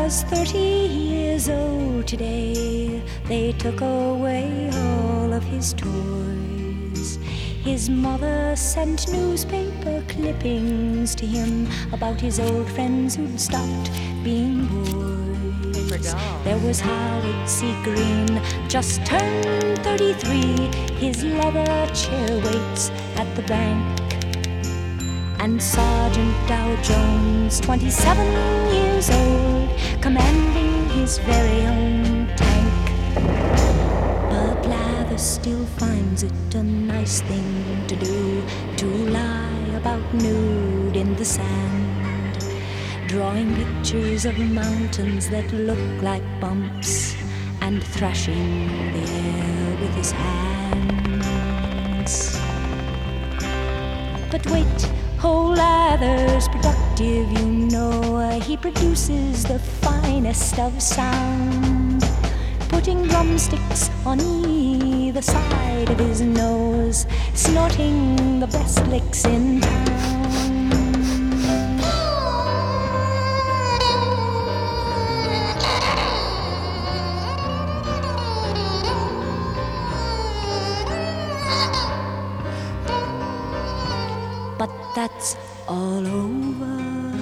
was 30 years old today. They took away all of his toys. His mother sent newspaper clippings to him about his old friends who'd stopped being boys. There was Howard C. Green, just turned 33. His leather chair waits at the bank. And Sergeant Dow Jones, 27 years old, commanding his very own tank. But Blather still finds it a nice thing to do, to lie about nude in the sand, drawing pictures of mountains that look like bumps, and thrashing the air with his hands. But wait, whole Lather's productive, you know. He produces the finest of sound, putting drumsticks on either side of his nose, snorting the best licks in town. But that's all over.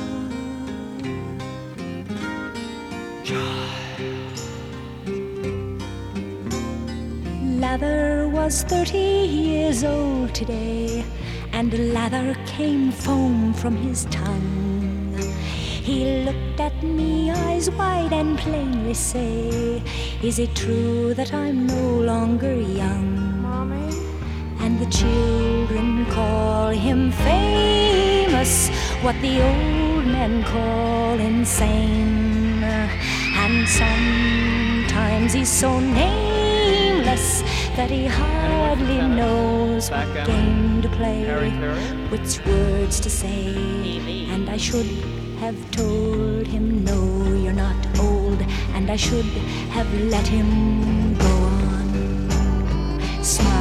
Lather was 30 years old today, and lather came foam from his tongue. He looked at me, eyes wide, and plainly say, "Is it true that I'm no longer young?" Mommy? And the children call him famous, what the old men call insane. And sometimes he's so nameless that he hardly knows what game to play, which words to say. And I should have told him, no, you're not old, and I should have let him go on. Smile